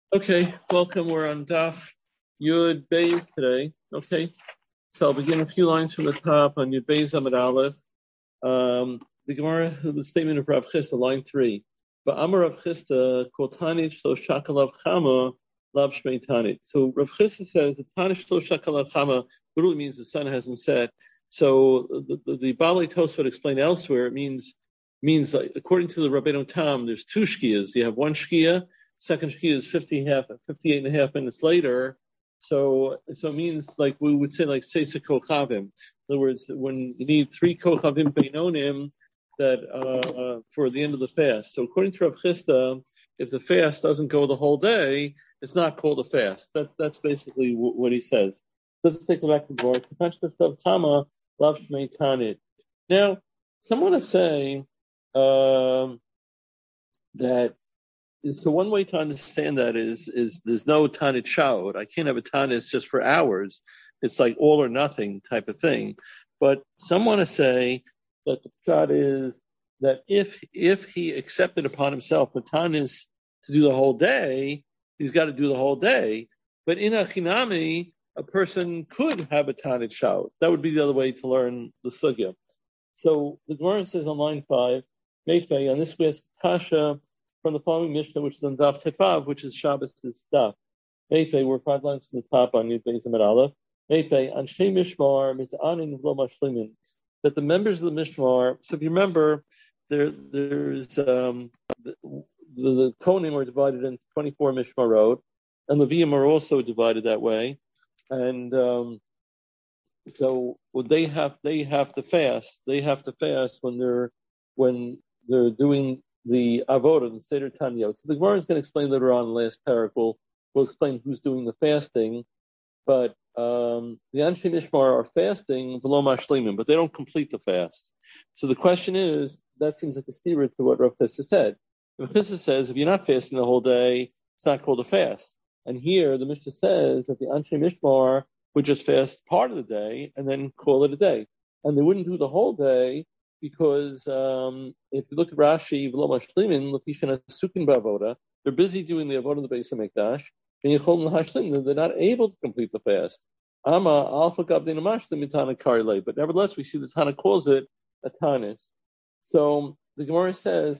Okay, welcome. We're on Daf Yud Beis today. Okay, so I'll begin a few lines from the top on Yud Beis Amud Aleph. The Gemara, the statement of Rav Chisda, line 3. But Amar Rav Chisda, Kol Tanit Shlo Shakalav Chama, Lav Shmei Tanit. So Rav Chisda says the Tanit Shlo Shakalav Chama literally means the sun hasn't set. So the Baalei Tosfot explained elsewhere, it means like, according to the Rabbeinu Tam, there's two shkiyas. You have one shkiya. Second shkia is 58 and a half minutes later. So it means like we would say like Seisa Kochavim. In other words, when you need 3 Kochavim Beinonim that for the end of the fast. So according to Rav Chisda, if the fast doesn't go the whole day, it's not called a fast. That's basically what he says. Let's take it back to the board. Tama Lav Shmei Tanit. Now, someone is saying that. So one way to understand that is there's no tanit shaot. I can't have a tanit just for hours. It's like all or nothing type of thing. But some want to say that the shot is that if he accepted upon himself the tanit to do the whole day, he's got to do the whole day. But in a chinami, a person could have a tanit shaot. That would be the other way to learn the sugya. So the Gemara says on line 5, Meifei, on this we ask Kasha from the following Mishnah, which is on Daf Tefav, which is Shabbos' Daf. Meifei, we're 5 lines from the top on Yud Beis Amud Aleph. Meifei, Anshe Mishmar, Mitz'anin V'lo Mashlimin. That the members of the Mishmar, so if you remember, there's the Kohanim are divided into 24 Mishmarot, and Leviim are also divided that way. And so they have to fast. They have to fast when they're doing the avodah, the Seder Tanyot. So the Gemara is going to explain later on in the last parak. We'll explain who's doing the fasting, but the Anshe Mishmar are fasting below Mashlimim, but they don't complete the fast. So the question is, that seems like a steer to what Rav Chisda said. Rav Chisda says if you're not fasting the whole day, it's not called a fast. And here the Mishnah says that the Anshe Mishmar would just fast part of the day and then call it a day, and they wouldn't do the whole day. Because if you look at Rashi, they're busy doing the avodah of the Beis Hamikdash, and they're not able to complete the fast. But nevertheless, we see the Tana calls it a tanis. So the Gemara says,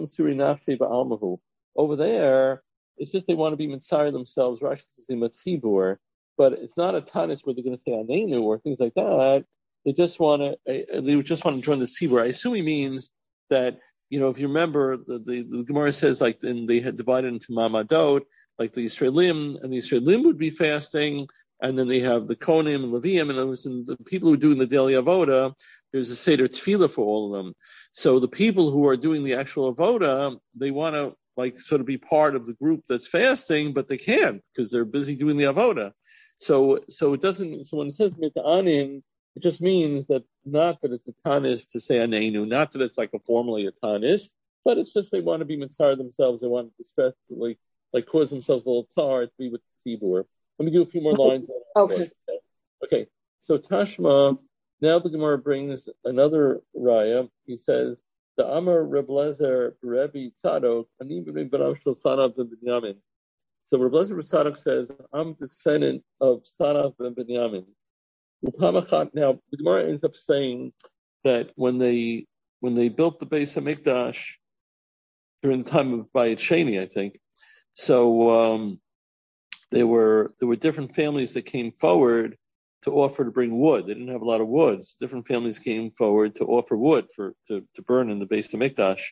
over there, it's just they want to be mitzayir themselves. Rashi says matzibur, but it's not a tanis where they're going to say anenu or things like that. They just want to join the tzibur. I assume he means that, if you remember, the Gemara says like they had divided into mamadot, like the Yisraelim, and the Yisraelim would be fasting, and then they have the Kohanim and Leviim, and the people who are doing the daily avoda, there's a Seder Tefillah for all of them. So the people who are doing the actual avoda, they want to like sort of be part of the group that's fasting, but they can't because they're busy doing the avoda. So it doesn't. So when it says mit'anin, it just means that not that it's a tanis to say anenu, not that it's like a formally a tanis, but it's just they want to be mitzar themselves. They want to distress, like cause themselves a little tzar to be with the tzibur. Let me do a few more lines. Okay. So Tashma, now the Gemara brings another raya. He says, the Amar Reb Lezer Rebbe Tzadok, Ani b'nei b'nam shel Sanav ben Binyamin. So Reb Lezer Tzadok says, I'm descendant of Sanav ben Binyamin. Now, the Gemara ends up saying that when they built the Beis Hamikdash during the time of Bayit Sheni, I think, so there were different families that came forward to offer to bring wood. They didn't have a lot of wood. So different families came forward to offer wood to burn in the Beis Hamikdash,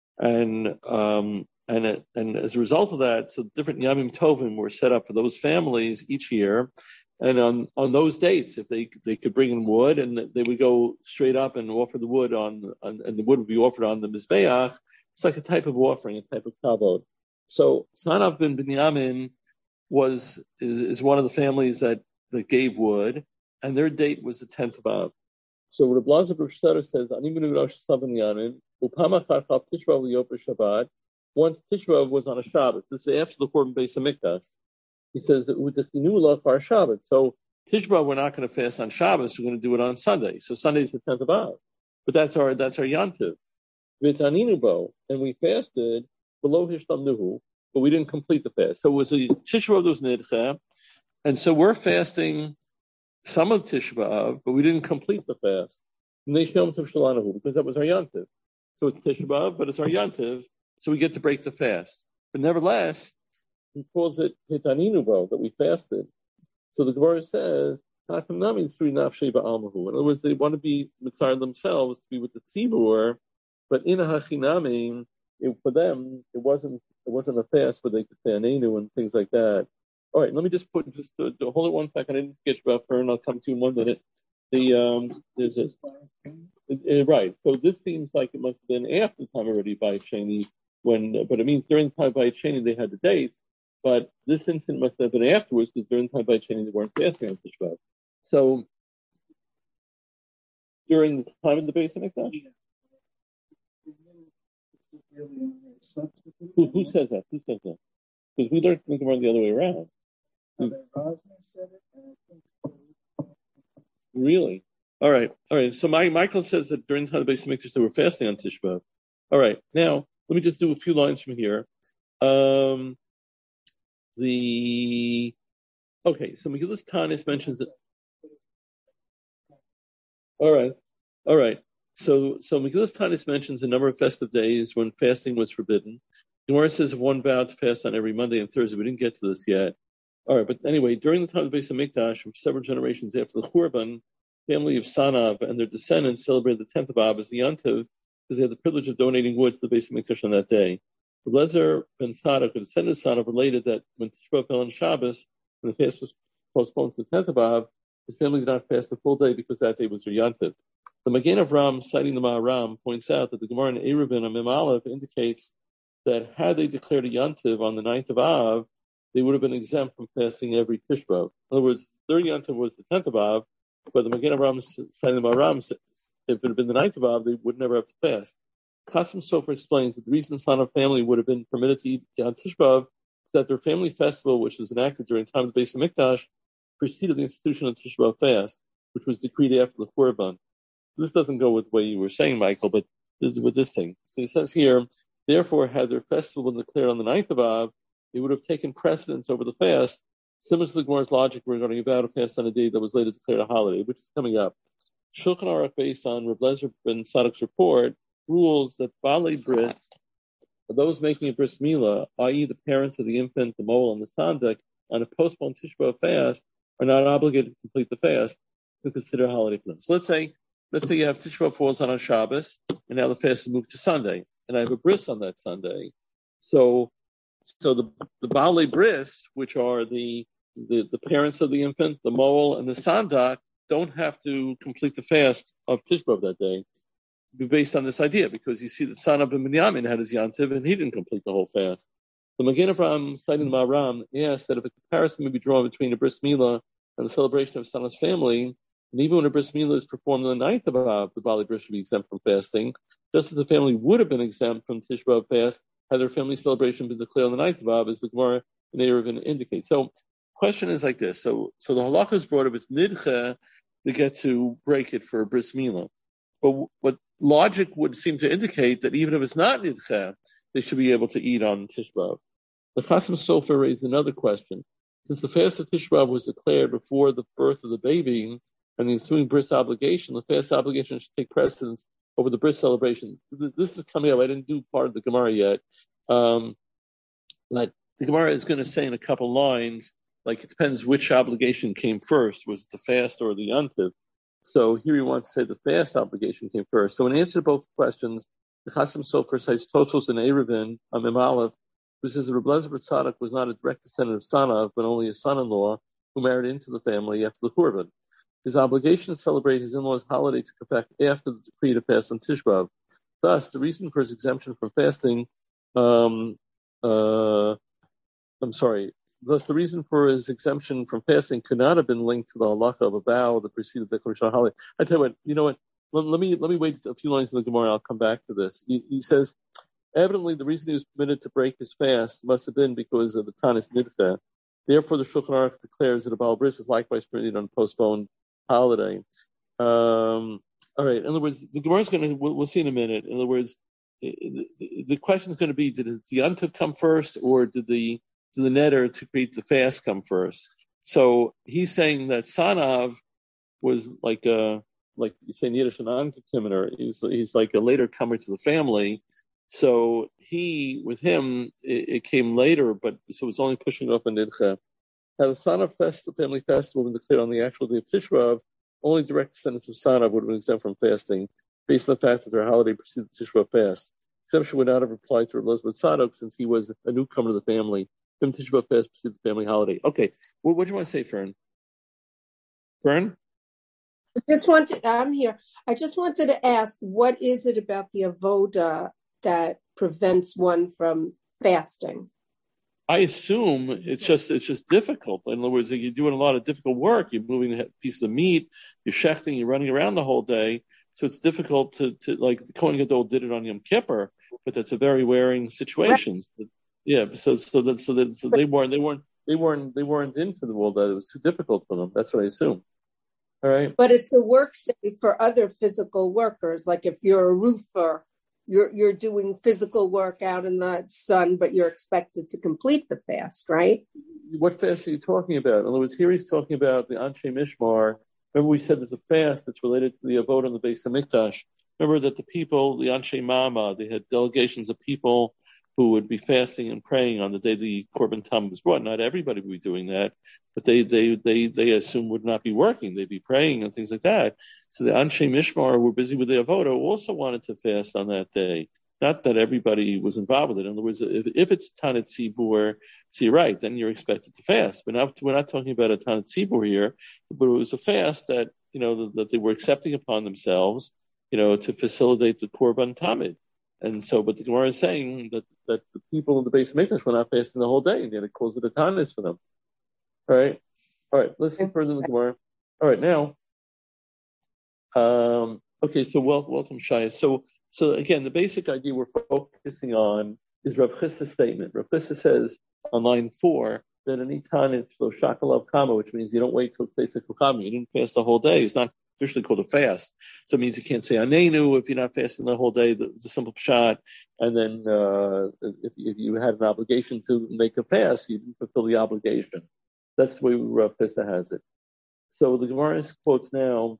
and as a result of that, so different Yamim Tovim were set up for those families each year. And on those dates, if they could bring in wood, and they would go straight up and offer the wood and the wood would be offered on the Mizbeach, it's like a type of offering, a type of kavod. So Sanav ben Binyamin is one of the families that gave wood, and their date was the 10th of Av. So Reb Lazar Rav Shtar says, Ani b'nu Rosh Savanyanin, Upama Chachal Tishrav Liyoper Shabbat. Once Tishrav was on a Shabbat, this is after the Korban Beis Hamikdash. He says that with the Chinula for Shabbat. So Tishba, we're not going to fast on Shabbos. We're going to do it on Sunday. So Sunday is the 10th of Av. But that's our Yantiv. V'taninubo, and we fasted below Hishtamnuhu. but we didn't complete the fast. So it was a Tisha B'Av that was Nidcha, and so we're fasting some of Tisha B'Av, but we didn't complete the fast. Because that was our Yantiv. So it's Tisha B'Av, but it's our Yantiv, so we get to break the fast. But nevertheless, he calls it Hitaninu Bo, that we fasted. So the Gemara says, in other words, they want to be mitzvah themselves to be with the tzibur, but in a hachinamim, for them, it wasn't a fast where they could say anenu and things like that. All right, let me just hold it 1 second. I didn't get you up and I'll come to you in 1 minute. There's right. So this seems like it must have been after the time already by Sheni, but it means during the time by Sheni they had the date. But this incident must have been afterwards because during the time by Sheni they weren't fasting on Tisha B'Av. So during the time of the Beis Hamikdash? Who says that? Because we learned the Gemara the other way around. Really? All right. So Michael says that during the time of the Beis Hamikdash they were fasting on Tisha B'Av. All right. Now let me just do a few lines from here. So Megillas Tanis mentions that. All right. So Megillas Tanis mentions a number of festive days when fasting was forbidden. Gemara says one vowed to fast on every Monday and Thursday. We didn't get to this yet. All right, but anyway, during the time of the Beis Hamikdash, from several generations after the Churban, family of Sanav and their descendants celebrated the 10th of Av as the Yantiv because they had the privilege of donating wood to the Beis Hamikdash on that day. Lezer ben Sadak, a descendant of Sanav, related that when Tisha B'Av fell on Shabbos, when the fast was postponed to the 10th of Av, his family did not fast the full day because that day was their Yantiv. The Magen Avram, citing the Maharam, points out that the Gemara in Eruvin on Mem Aleph indicates that had they declared a Yantiv on the 9th of Av, they would have been exempt from fasting every Tisha B'Av. In other words, their Yantiv was the 10th of Av, but the Magen Avram, citing the Maharam, says if it had been the 9th of Av, they would never have to fast. Qasim Sofer explains that the reason Sanav family would have been permitted to eat on Tisha B'Av is that their family festival, which was enacted during the time of the Beis Hamikdash, preceded the institution of Tisha B'Av fast, which was decreed after the Churban. This doesn't go with the way you were saying, Michael, but this is with this thing. So he says here, therefore, had their festival been declared on the 9th of Av, they would have taken precedence over the fast, similar to the Gemara's logic regarding a vow to fast on a day that was later declared a holiday, which is coming up. Shulchan Aruch, based on Reb Lezer ben Sadok's report, rules that Balei Bris, those making a bris milah, i.e. the parents of the infant, the mole, and the sandak, on a postponed Tisha B'Av fast, are not obligated to complete the fast to consider a holiday for them. So let's say you have Tisha B'Av falls on Shabbos, and now the fast is moved to Sunday, and I have a bris on that Sunday. So the Balei Bris, which are the parents of the infant, the mole, and the sandak, don't have to complete the fast of Tisha B'Av that day, based on this idea, because you see that Sanav ben Binyamin had his Yantiv, and he didn't complete the whole fast. The Magen Avraham, citing the Maharam, asks that if a comparison may be drawn between a bris milah and the celebration of Sanav's family, and even when a bris milah is performed on the 9th of Av, the Balei Bris should be exempt from fasting, just as the family would have been exempt from Tisha B'Av fast had their family celebration been declared on the 9th of Av, as the Gemara in Eruvin indicates. So, question is like this. So the halacha is brought up as nidcha to get to break it for a bris milah. But what logic would seem to indicate that even if it's not nidcha, they should be able to eat on Tisha B'Av. The Qasim Sofer raised another question. Since the fast of Tisha B'Av was declared before the birth of the baby and the ensuing bris obligation, the fast obligation should take precedence over the bris celebration. This is coming up. I didn't do part of the Gemara yet. Like the Gemara is going to say in a couple lines, like it depends which obligation came first. Was it the fast or the Yantiv? So here he wants to say the fast obligation came first. So in answer to both questions, the Qasim Sofer cites Tosfos and Eruvin on Mem Aleph, who says that Reb Lezer ben Tzadok was not a direct descendant of Sanav, but only a son-in-law who married into the family after the Churban. His obligation to celebrate his in-law's holiday took effect after the decree to fast on Tisha B'Av. Thus, the reason for his exemption from fasting, Thus, the reason for his exemption from fasting could not have been linked to the halacha of a vow that preceded the declaration of holiday. I tell you what, Let me wait a few lines in the Gemara. I'll come back to this. He says, evidently, the reason he was permitted to break his fast must have been because of the Tanis Nidcha. Therefore, the Shulchan Aruch declares that a Balei Bris is likewise permitted on a postponed holiday. All right. In other words, the Gemara is we'll see in a minute. In other words, the question is going to be: did the yontif come first, or did the neder to create the fast come first? So he's saying that Sanav was like you say in Yiddish, an antikimeter. He's like a later comer to the family. So with him, it came later, but so it's only pushing up in Nidcha. Now the Sanav the family festival, when declared on the actual day of Tisha B'Av, only direct descendants of Sanav would have been exempt from fasting, based on the fact that their holiday preceded the Tisha B'Av fast. Exemption would not have applied to Elizabeth Sadok since he was a newcomer to the family. Him Tisha B'Av fast preceded the family holiday. Okay, what do you want to say, Fern? Fern? I'm here. I just wanted to ask, what is it about the avoda that prevents one from fasting? I assume it's just difficult. In other words, you're doing a lot of difficult work. You're moving pieces of meat, you're shechting, you're running around the whole day. So it's difficult to like the Kohen Gadol did it on Yom Kippur, but that's a very wearing situation. Right. Yeah. So they weren't into the world that it was too difficult for them. That's what I assume. All right. But it's a work day for other physical workers. Like if you're a roofer, you're doing physical work out in the sun, but you're expected to complete the fast, right? What fast are you talking about? In other words, here he's talking about the Anshe Mishmar. Remember we said there's a fast that's related to the Avodah on the Beis HaMikdash. Remember that the people, the Anshe Mama, they had delegations of people who would be fasting and praying on the day the Korban Tam was brought. Not everybody would be doing that, but they assume would not be working. They'd be praying and things like that. So the Anshe Mishmar who were busy with the Avodah also wanted to fast on that day. Not that everybody was involved with it. In other words, if it's Tanit Tzibur, so you're right, then you're expected to fast. But we're not talking about a Tanit Tzibur here, but it was a fast that, that they were accepting upon themselves, to facilitate the Korban Tamid. And so, but the Gemara is saying that the people in the Beis HaMikdash were not fasting the whole day, and yet it calls it a Tanis for them. All right, let's see further in the Gemara. All right, now, okay, so welcome, Shaya. So again, the basic idea we're focusing on is Rav Chisda's statement. Rav Chisda says on line 4 that any Tanis lo shakalav kama, which means you don't wait till it's kama. You didn't fast the whole day. It's not officially called a fast. So it means you can't say anenu if you're not fasting the whole day, the simple pshat. And then if you had an obligation to make a fast, you didn't fulfill the obligation. That's the way Rav Chisda has it. So the Gemara quotes now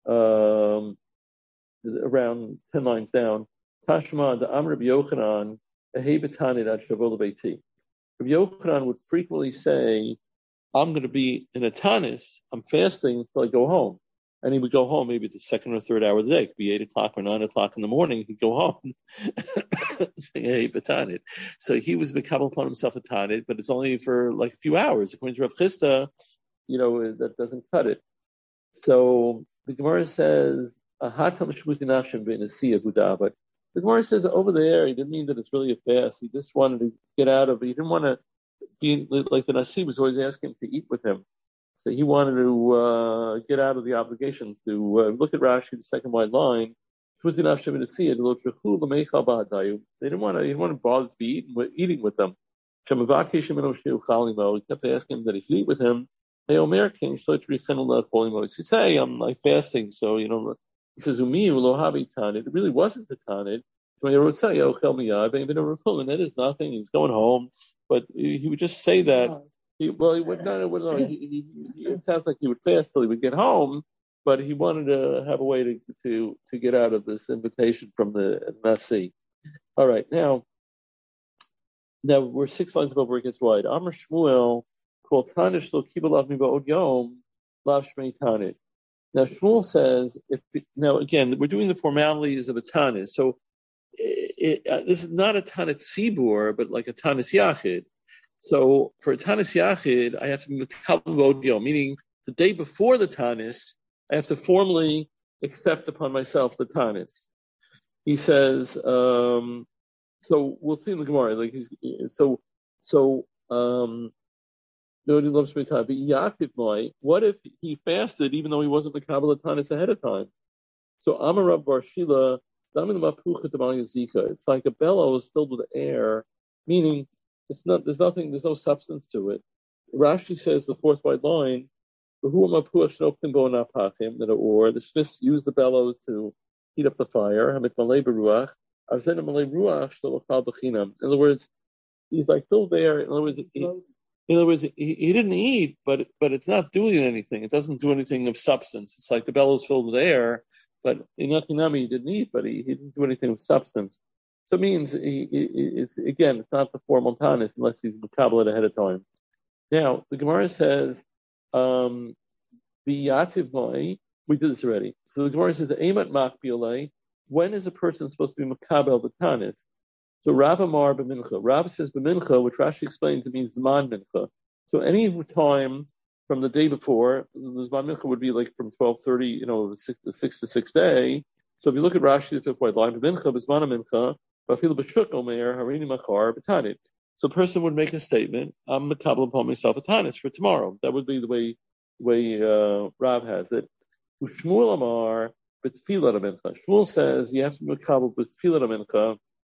around 10 lines down, Tashma the Amr Rabbi Yochanan, Ehei b'tanid ad shavo lebeiti. Rabbi Yochanan would frequently say, I'm going to be in a tanis, I'm fasting until I go home. And he would go home maybe at the second or third hour of the day. It could be 8 o'clock or 9 o'clock in the morning. He'd go home saying, hey, Batanid. So he was Mekabel upon himself a Tanid, but it's only for like a few hours. According to Rav Chisda, that doesn't cut it. So the Gemara says, but the Gemara says over there, he didn't mean that it's really a fast. He just wanted to get out of it. He didn't want to be like the Nasi was always asking him to eat with him. So he wanted to get out of the obligation to look at Rashi, the second white line. They didn't want to bother to be eating with them. He kept asking him that he should eat with him. He say, I'm like fasting, so he says, it really wasn't a tanid. And that is nothing. He's going home, but he would just say that. It sounds like he would fast till he would get home, but he wanted to have a way to get out of this invitation from the Nasi. All right, now we're 6 lines above where it gets wide. Amar Shmuel called Tanish lo kibalav mi ba'od yom lav shmei tanit. Now Shmuel says, now again we're doing the formalities of a tanis, so this is not a tanit tzibur, but like a tanis yachid. So for a Tanis Yachid, I have to be Mekabel, meaning the day before the Tanis, I have to formally accept upon myself the Tanis. He says, so we'll see in the Gemara, like what if he fasted even though he wasn't Mekabel Tanis ahead of time? So Amarav Bar Shila, it's like a bellows filled with air, meaning there's no substance to it. Rashi says the fourth white line, that the Smiths use the bellows to heat up the fire. In other words, he's like still there. In other words, he didn't eat, but it's not doing anything. It doesn't do anything of substance. It's like the bellows filled with air, but in Yakinami he didn't eat, but he didn't do anything of substance. So it means it's not the formal tanis unless he's makabel ahead of time. Now the Gemara says, we did this already. So the Gemara says, "Eimat makbilei." When is a person supposed to be makabel the tanis? So Rav Amar b'mincha. Rav says b'mincha, which Rashi explains it means zman mincha. So any time from the day before, the zman mincha would be like from 12:30, the 6 to 6 day. So if you look at Rashi, the fifth white line, b'mincha b'zman mincha, b'afil b'shuk omer harini machar b'tanit. So a person would make a statement, I'm makabel upon myself a tanis for tomorrow. That would be the way Rav has it. Shmuel Amar b'tfilat mincha. Shmuel says you have to be makabel b'tfilat mincha.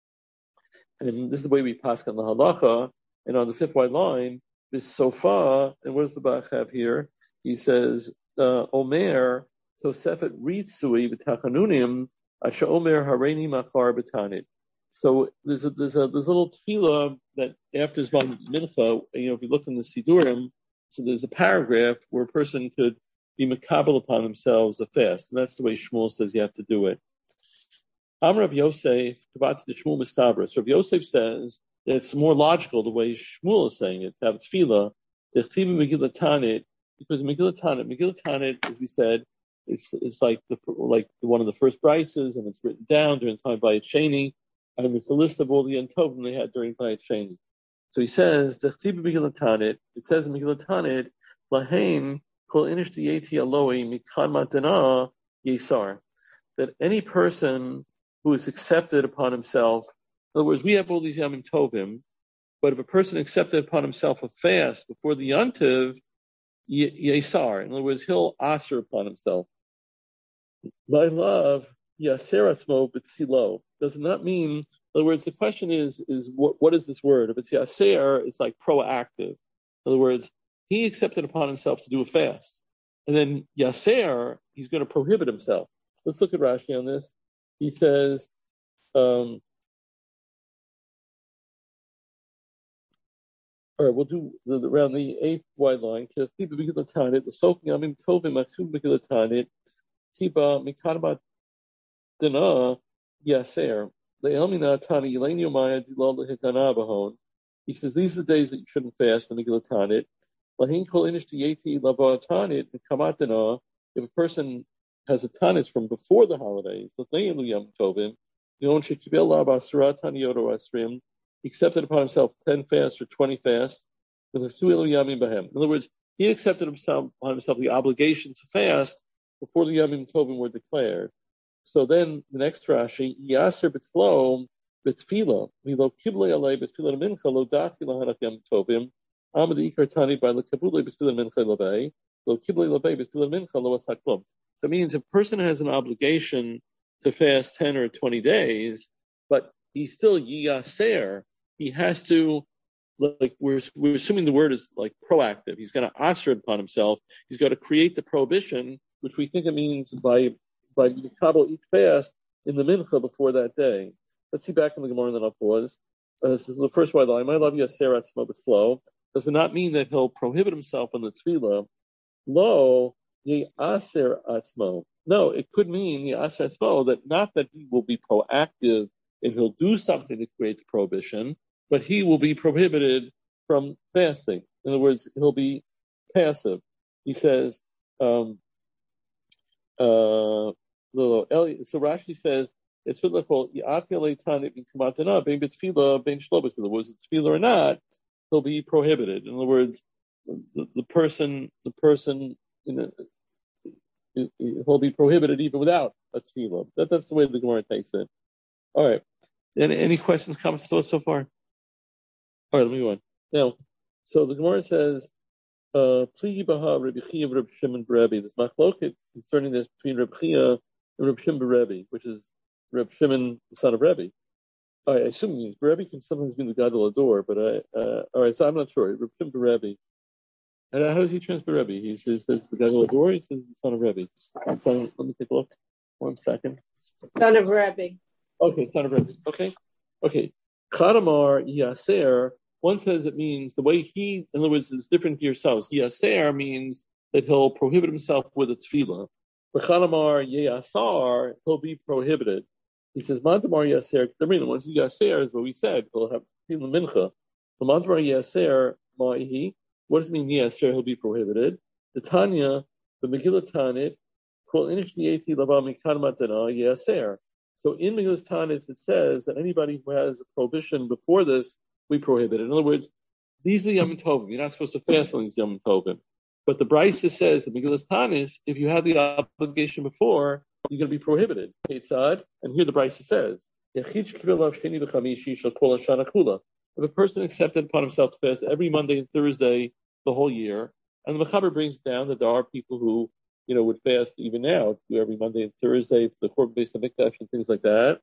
And this is the way we pass on the halacha. And on the fifth white line, this sofa, and what does the Bach have here? He says, Omer, Tosefet Ritsui v'tachanunim, Asha Omer Hareini Machar b'tanit. So there's a little tefillah that after Zman Mincha, if you look in the Sidurim, so there's a paragraph where a person could be makabel upon themselves a fast. And that's the way Shmuel says you have to do it. Amar Rav Yosef, Tabat the Shmuel Mistabra. So Rav Yosef says that it's more logical the way Shmuel is saying it, to have tefillah, the Chivim Megillah Tanit, because Megillah Tanit, as we said, it's like one of the first brises, and it's written down during the time by Sheni, and it's the list of all the Yentovim they had during Bayit Sheni. So he says, the Chivim Megillah Tanit, it says in Megillah Tanit, Lahain Kol Inish Dieti Aloi Mikan Matana Yesar, that any person who is accepted upon himself. In other words, we have all these Yamim Tovim, but if a person accepted upon himself a fast before the Yantiv, Yesar. In other words, he'll aser upon himself. My love, Yaser Atzmo B'tzilo, does not mean, in other words, the question is what is this word? If it's Yaser, it's like proactive. In other words, he accepted upon himself to do a fast. And then Yaser, he's going to prohibit himself. Let's look at Rashi on this. He says, all right, we'll do around the 8th wide line. The Sof Yamim Tovim Maksum Megillah Tanit, Tiba Mikadabat Dana Yaser, Le'elmina Tani Eleni Omaya Dilal Lehikana Bahon. He says, these are the days that you shouldn't fast in Megillah Tanit. Lahin Kol Inish Dieti Lava Tanit, Mikamat Dana. If a person has a tanis from before the holidays, he accepted upon himself 10 fasts or 20 fasts. In other words, he accepted upon himself the obligation to fast before the Yamim Tovim were declared. So then the next Rashi, Yaser B'tzlo B'tfila, Milo Kible Alei B'tfila Mincha Lo Dati Lahanach Yamim Tovim, Amad Ikar Tani by Lo Kabule B'tfila Mincha Levei, Lo Kible Levei B'tfila Mincha Lo Asaklum. That means a person has an obligation to fast 10 or 20 days, but he's still Yaser. He has to, like, we're assuming the word is like proactive. He's going to aser upon himself. He's got to create the prohibition, which we think it means by Mikabel each fast in the mincha before that day. Let's see back in the Gemara and then I'll pause. This is the first white line. My love Yaser Atzmo B'tzlo does not mean that he'll prohibit himself on the tefillah. Lo Yaser Atzmo. No, it could mean Yaser Atzmo, that not that he will be proactive and he'll do something to create the prohibition, but he will be prohibited from fasting. In other words, he'll be passive. He says, so Rashi says, it's was it tefillah or not, he'll be prohibited. In other words, the person, he'll be prohibited even without a tefillah. That's the way the Gemara takes it. All right. Any questions, comments to us so far? All right, let me go on. Now, so the Gemara says, Pli Baha Rabbi Chia Rabbi Shimon Rebbe. There's machloket concerning this between Rabbi Chia and Rabbi Shimon Rebbe, which is Rabbi Shimon, the son of Rebbe. I assume it means Rebbe can sometimes mean the Gadol Ador, but all right, so I'm not sure. Rabbi Shimon Rebbe. And how does he transfer Rebbe? He says the Gadol Ador, he says the son of Rebbe. Let me take a look. 1 second. Son of Rebbe. Okay, son of Rebbe. Okay. Chadamar yaser. One says it means the way he, in other words, it's different to yourselves. Yaser means that he'll prohibit himself with a tefillah. For Chadamar yasar, he'll be prohibited. He says Mantamar yaser. Once yaser is what we said. He'll have tefillah mincha. For Mantamar yaser ma'ihi. What does it mean yaser? He'll be prohibited. The Tanya, the Megillah Tanit, kol inish niyeti lava mikad matana yaser. So in Megillas Tanis, it says that anybody who has a prohibition before this, we prohibit it. In other words, these are Yom Tovim. You're not supposed to fast on these Yom Tovim. But the Brisa says in Megillas Tanis, if you had the obligation before, you're going to be prohibited. Ketzad, and here the Brisa says, if a person accepted upon himself to fast every Monday and Thursday the whole year, and the Mechaber brings down that there are people who would fast even now, do every Monday and Thursday for the Korban Beis Hamikdash and things like that.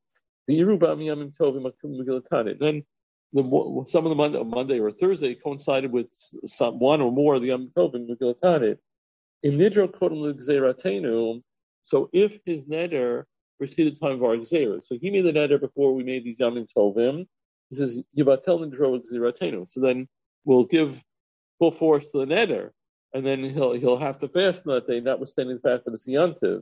Then some of the Monday or Thursday coincided with one or more of the Yom Tovim Megillah Tanit. In Nidro Kodem L'Gzeiratenu, so if his neder preceded the time of our Gzeira, so he made the neder before we made these Yom Tovim, he says, Yivatel Nidro L'Gzeiratenu. So then we'll give full force to the neder. And then he'll have to fast on that day, notwithstanding the fact that it's Yantiv.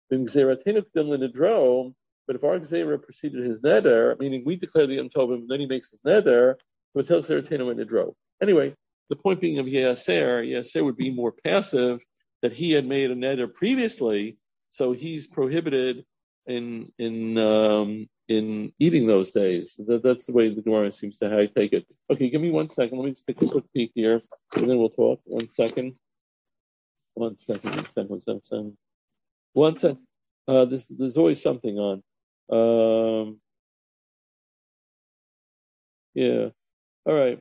But if our Gzeira preceded his neder, meaning we declare the Yom Tovim, and then he makes his neder, anyway, the point being of Yaser would be more passive, that he had made a neder previously, so he's prohibited in eating those days. That's the way the Gemara seems to take it. Okay, give me 1 second. Let me just take a quick peek here, and then we'll talk. 1 second. 1 second. 1 second. 1 second. There's always something on. Yeah. All right.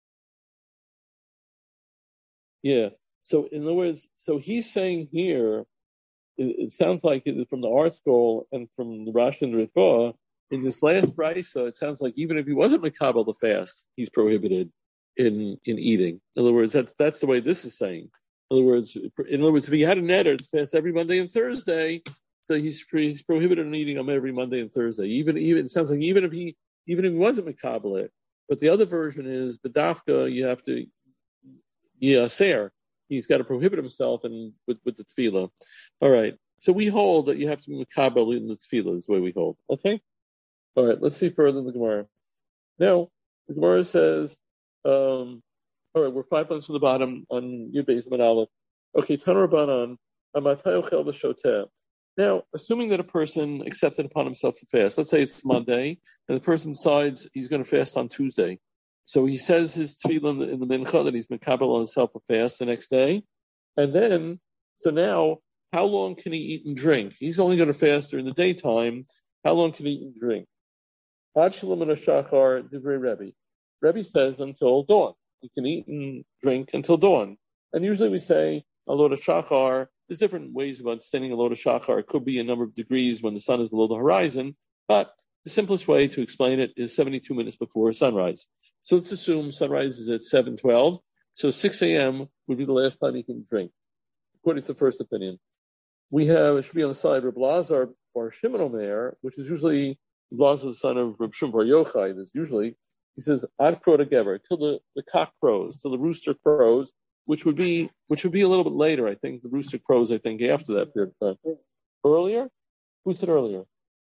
Yeah. So in other words, so he's saying here, it sounds like from the art scroll and from the Rashi and the Ritva, in this last brisa, it sounds like even if he wasn't makabel the fast, he's prohibited in eating. In other words, that's the way this is saying. In other words, if he had a neder to fast every Monday and Thursday, so he's prohibited in eating them every Monday and Thursday. Even it sounds like even if he wasn't makabel it, but the other version is bedafka, you have to yaser. He's got to prohibit himself and with the tefillah. All right. So we hold that you have to be makabel in the tefillah is the way we hold. Okay. All right. Let's see further in the Gemara. Now the Gemara says, all right, we're 5 lines from the bottom on Yud Beis Amud Aleph. Okay. Tana Rabbanan Amatay Ochel B'Shoteh. Now, assuming that a person accepted upon himself to fast, let's say it's Monday, and the person decides he's going to fast on Tuesday. So he says his tefillah in the mincha that he's makabel on himself a fast the next day. And then, so now, how long can he eat and drink? He's only going to fast during the daytime. How long can he eat and drink? Ad Shalom and Shachar Divrei Rebbe. Rebbe says until dawn. He can eat and drink until dawn. And usually we say a load of Shachar. There's different ways of understanding a load of Shachar. It could be a number of degrees when the sun is below the horizon. But the simplest way to explain it is 72 minutes before sunrise. So let's assume sunrise is at 7:12. So 6 a.m. would be the last time he can drink, according to the first opinion. We have, it should be on the side, Reb Lazar Bar Shimon Omer, which is usually Reb Lazar, the son of Reb Shimon Bar Yochai. He says, Ad Kro Gever, till the cock crows, till the rooster crows, which would be a little bit later, I think. The rooster crows, I think, after that period of time. Earlier? Who said earlier?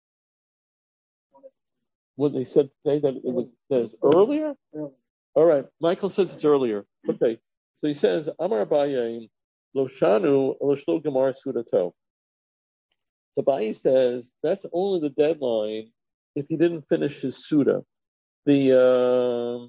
What they said today, that it's earlier? All right. Michael says it's earlier. Okay. So he says, Amar Abaye, Lo Shanu, Lo Shlo Gemar Sudato. So Abaye says that's only the deadline if he didn't finish his Suda. If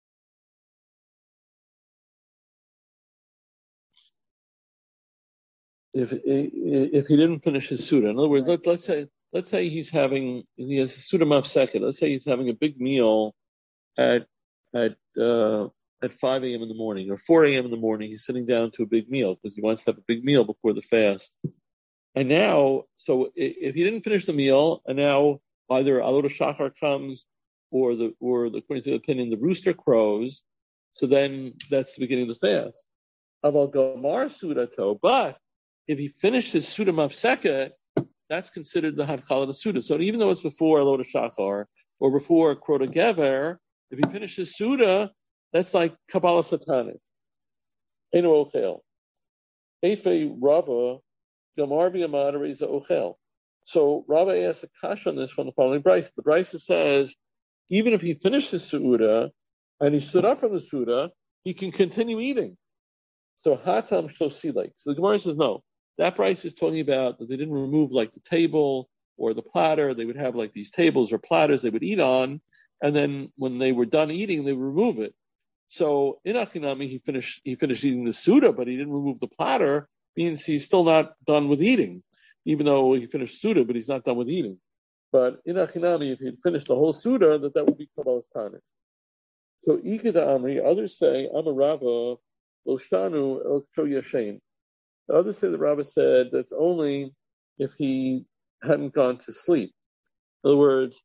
he didn't finish his Suda. In other words, let's say he has a Suda Mafseket. Let's say he's having a big meal at 5 a.m. in the morning or 4 a.m. in the morning. He's sitting down to a big meal because he wants to have a big meal before the fast. And now, so if he didn't finish the meal, and now either Alot Shachar comes or according to the opinion, the rooster crows, so then that's the beginning of the fast. Aval Gamar Sudato, but if he finished his Suda Mafseket, that's considered the Hatchala de Suda. So even though it's before Alot Shachar or before Krota Gever, if he finishes Suda, that's like Kabbalah Satanis. Eno Ochel. Efe Rava, Gamar B'Yamad Reza Ochel. So Rava asks a kasha on this from the following Brisa. The Brisa says, even if he finishes Suda and he stood up from the Suda, he can continue eating. So Hatam Shlosilek. So the Gemara says, no. That Brisa is talking about that they didn't remove like the table or the platter. They would have like these tables or platters they would eat on, and then when they were done eating, they would remove it. So in Achinami, he finished eating the Suda, but he didn't remove the platter, means he's still not done with eating, even though he finished Suda, but he's not done with eating. But in Achinami, if he had finished the whole Suda, that would be Kabbalas Tanis. So Ikeda Amri, others say, Amarava, Loshanu, El Cho Yashain. The others say the Rabbi said that's only if he hadn't gone to sleep. In other words,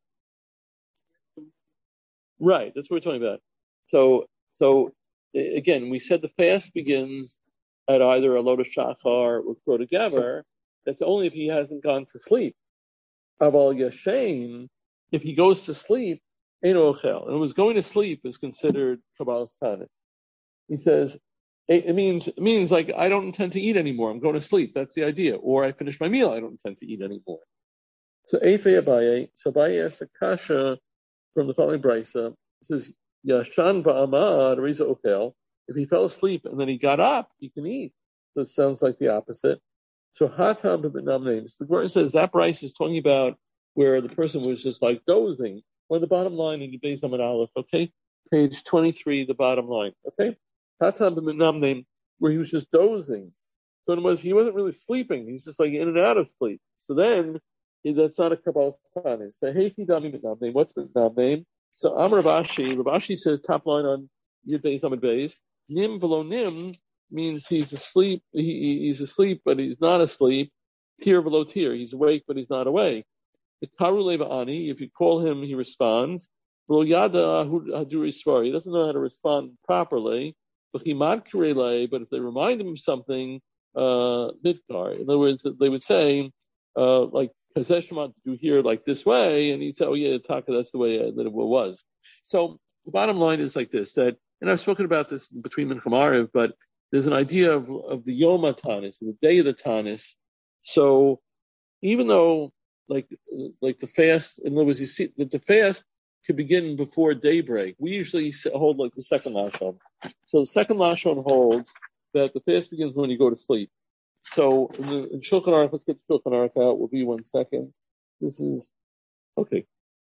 right, that's what we're talking about. So again, we said the fast begins at either a Alot Shachar or Krota Gever. That's only if he hasn't gone to sleep. Aval Yashain, if he goes to sleep, Ein Ochel. And it was going to sleep is considered Kabbalas Tanis. He says, it means like I don't intend to eat anymore. I'm going to sleep. That's the idea. Or I finish my meal. I don't intend to eat anymore. So Eifei Abaye. So Abaye asks a kasha from the following brisa. It says Yashan ba'amad Reza Ochel. If he fell asleep and then he got up, he can eat. So it sounds like the opposite. So Hatam b'Namneim. The Gemara says that brisa is talking about where the person was just like dozing. Or the bottom line in the Beis Amud Aleph. Okay, page 23, the bottom line. Okay. Hatam b'Namneim, where he was just dozing. So it was he wasn't really sleeping. He's just like in and out of sleep. So then that's not a Kabbalas Tanis. So hey, dami b'Namneim. What's b'Namneim? So Amar Rav Ashi says top line on Yud Beis Amud Beis. Nim below nim means he's asleep. He's asleep, but he's not asleep. Tir below tir. He's awake, but he's not awake. The Karu Leva Ani. If you call him, he responds. Below Yada Haduri Svar. He doesn't know how to respond properly. But if they remind him of something, midkar. In other words, they would say, like, Kazeshman, did you hear like this way? And he'd say, oh yeah, Taka, that's the way that it was. So the bottom line is like this, and I've spoken about this between Mincha Mariv, but there's an idea of the Yom HaTanis, the day of the Tanis. So even though like the fast, in other words, you see that the fast could begin before daybreak. We usually hold like the second Lashon. So the second Lashon holds that the fast begins when you go to sleep. So in Shulchan Aruch, let's get the Shulchan Aruch out. Will be 1 second. This is okay.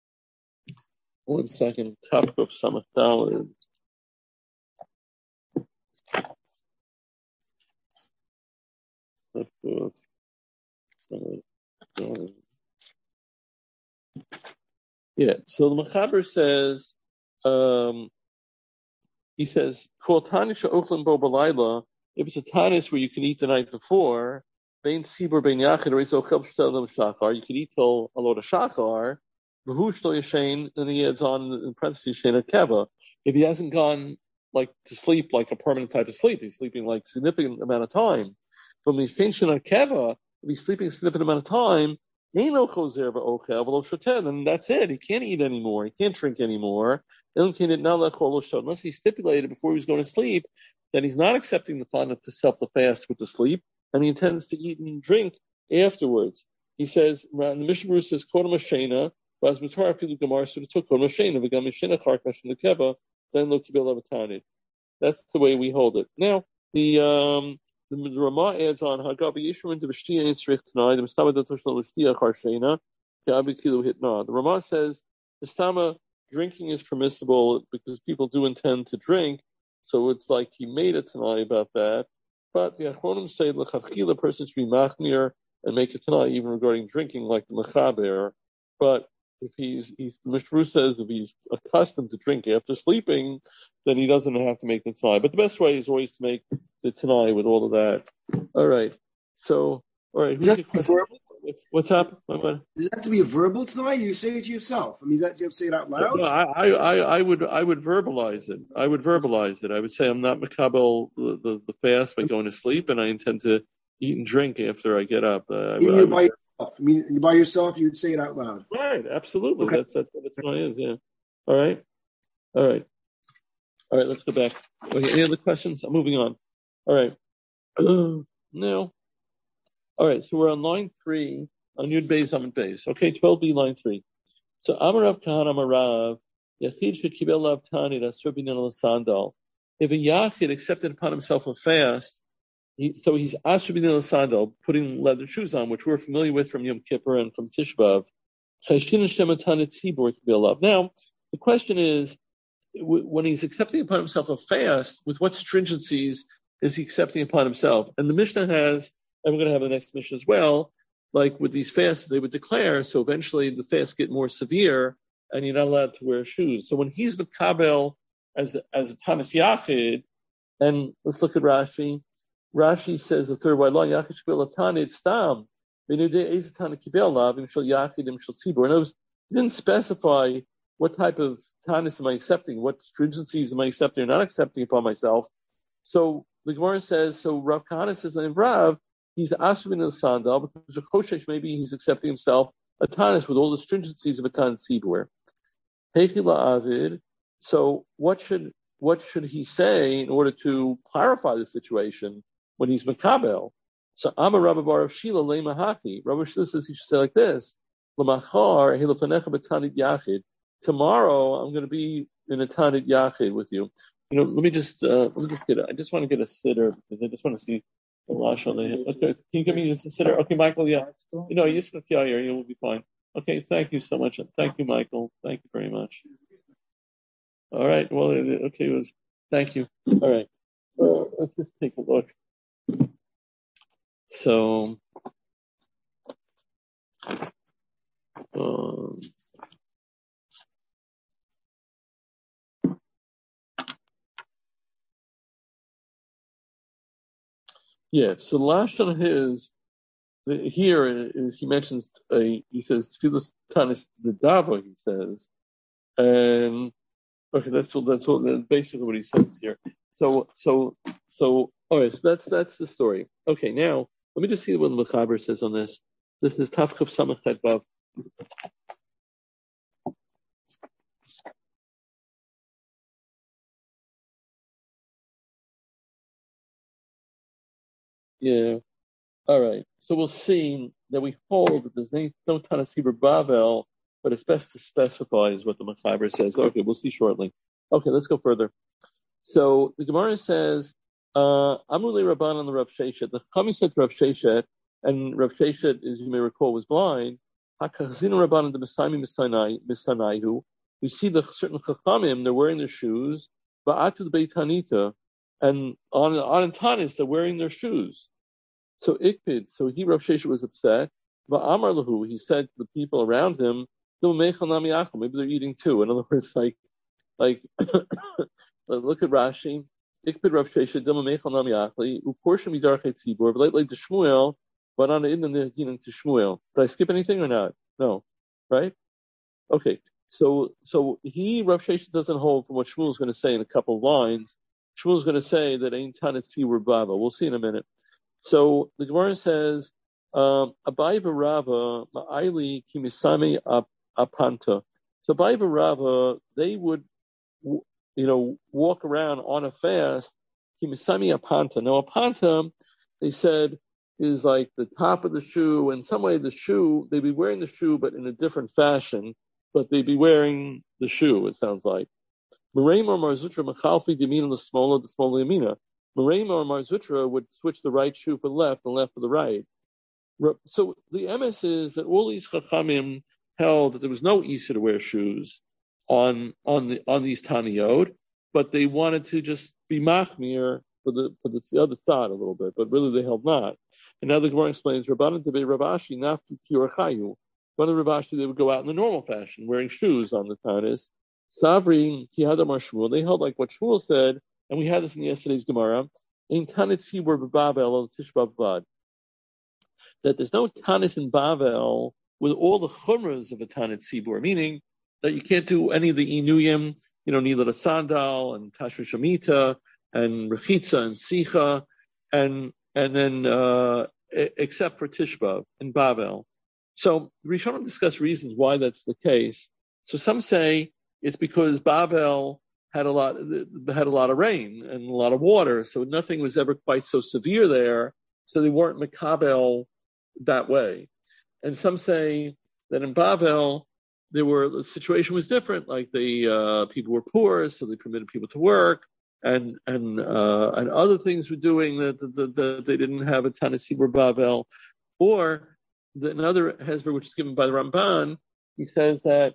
1 second. Top of Samach Daled. Yeah. So the Mechaber says, he says, "Kol tanis she'ochlin bo b'layla." If it's a tanis where you can eat the night before, bein tzibur bein yachid or ochel b'shtel shachar, you can eat till Alot Shachar. V'hu shlo yashen, and he adds on in parentheses yashen keva. If he hasn't gone like to sleep like a permanent type of sleep, he's sleeping like significant amount of time. From the yashen keva, if he's sleeping a significant amount of time, then that's it. He can't eat anymore. He can't drink anymore. Unless he stipulated before he was going to sleep that he's not accepting the fun of the fast with the sleep, and he intends to eat and drink afterwards. He says, the Mishnah Berurah says, that's the way we hold it. Now, the Ramah adds on, the Ramah says, the Stama drinking is permissible because people do intend to drink, so it's like he made a Tanai about that. But the Achronim say, the person should be machmir and make a Tanai even regarding drinking, like the Mechaber. But if the Mishnah Berurah says if he's accustomed to drink after sleeping, then he doesn't have to make the Tanai. But the best way is always to make the Tanai with all of that. All right. So, all right. What's up? Does it have to be a verbal Tanai? You say it to yourself. I mean, do you have to say it out loud? No, I would verbalize it. I would say I'm not makabel the fast by going to sleep, and I intend to eat and drink after I get up. By I mean, by yourself, you'd say it out loud. Right, absolutely. Okay. That's what the Tanai is, yeah. All right. Let's go back. Okay, any other questions? I'm moving on. All right. No. All right, so we're on line 3 on Yud Beis Amud Beis. Okay, 12b, line 3. So Amarav Kahana Amarav, Yachid Shekibel Lav Tani, Rasur Binyan Sandal. If a Yachid accepted upon himself a fast, so he's Asher Binyan Sandal, putting leather shoes on, which we're familiar with from Yom Kippur and from Tisha B'Av. Now, the question is, when he's accepting upon himself a fast, with what stringencies is he accepting upon himself? And the Mishnah has, and we're going to have the next Mishnah as well, like with these fasts, they would declare, so eventually the fasts get more severe, and you're not allowed to wear shoes. So when he's with Kabel as a Tanis Yachid, and let's look at Rashi. Rashi says the third wide law, Yachid Shkibel Tani, it's Stam. In other words, he didn't specify what type of tanis am I accepting, what stringencies am I accepting or not accepting upon myself. So the Gemara says, so Rav Kahana says that in Rav, he's asking the sandal, because of Choshesh, maybe he's accepting himself a tanis with all the stringencies of a tanis tzibur. Heichila Avid. So what should he say in order to clarify the situation when he's Makabel? So Amar Rabbi Bar of Shila Lema Haki. Rabbi Shila says he should say like this: L'machar hilapanecha b'tanit yachid. Tomorrow I'm going to be in a tanit yachid with you. Let me just get it. I just want to get a sitter because I just want to see the lash on the. Okay, can you give me just a sitter? Okay, Michael. Yeah. Yisraf Yair, you will be fine. Okay, thank you so much. Thank you, Michael. Thank you very much. All right. Well, okay. It was. Thank you. All right. Let's just take a look. So, so the last on his here is he mentions he says Tfilas Tanis the Dava, he says, and okay, that's basically what he says here. So all right, so that's the story. Okay, now let me just see what the Mechaber says on this. This is Tafkuf Samachet Vav. Yeah. All right. So we'll see that we hold that there's no Tanasibur Bavel, but it's best to specify is what the Mechaber says. Okay, we'll see shortly. Okay, let's go further. So the Gemara says, Amruli Rabban on the Rav Sheshet. The Chachamim said to Rav Sheshet, and Rav Sheshet, as you may recall, was blind. Hakachzina Rabban and the Misanayu. We see the certain Chachamim, they're wearing their shoes, Ba'atu the Beit Hanita, and on Tanis, they're wearing their shoes. So Ikpid, so Rav Sheshet was upset. Va'amar lahu, he said to the people around him, maybe they're eating too. In other words, like look at Rashi. Ikpid Rav Sheshet, Dama Mechal Nami Achli, Uporshim Yidarchet Tzibur, V'leit to Shmuel, V'nana Idna Nehdinan to Shmuel. Did I skip anything or not? No. Right? Okay. So Rav Sheshet doesn't hold from what Shmuel's going to say in a couple of lines. Shmuel's going to say that Ein Tanit Tzibur Bava. We'll see in a minute. So the Gemara says, Abai v'Rava ma'ayli kimisami apanta. So Abai v'Rava, they would, walk around on a fast, kimisami apanta. Now apanta, they said, is like the top of the shoe. In some way, the shoe, they'd be wearing the shoe, but in a different fashion. But they'd be wearing the shoe, it sounds like. Merayim or Marzutra machalfi dimina l'smola d'smola yamina. Merayim or Marzutra would switch the right shoe for the left and left for the right. So the MS is that all these Chachamim held that there was no Issa to wear shoes on these Taniyot, but they wanted to just be machmir for the other side a little bit, but really they held not. And now the Gemara explains, Rabbanan Tebei Ravashi naftu kiorchayu. One of the Ravashi, they would go out in the normal fashion, wearing shoes on the Tanis. Savri kihadamar Shmuel, they held like what Shmuel said, and we had this in yesterday's Gemara, in Tanit Tzibur b'Bavel Tishbav Bad, that there's no Tanis in Bavel with all the chumras of a Tanit Tzibur, meaning that you can't do any of the Inuyim, neither the Sandal and Tashra Shemitah and Rechitza and Sicha, and then except for Tishbav in Bavel. So Rishonim discuss reasons why that's the case. So some say it's because Bavel had a lot of rain and a lot of water, so nothing was ever quite so severe there. So they weren't Makabel that way. And some say that in Bavel the situation was different. Like the people were poor, so they permitted people to work, and other things were doing that they didn't have a Tennessee or Bavel. Or another hesber, which is given by the Ramban, he says that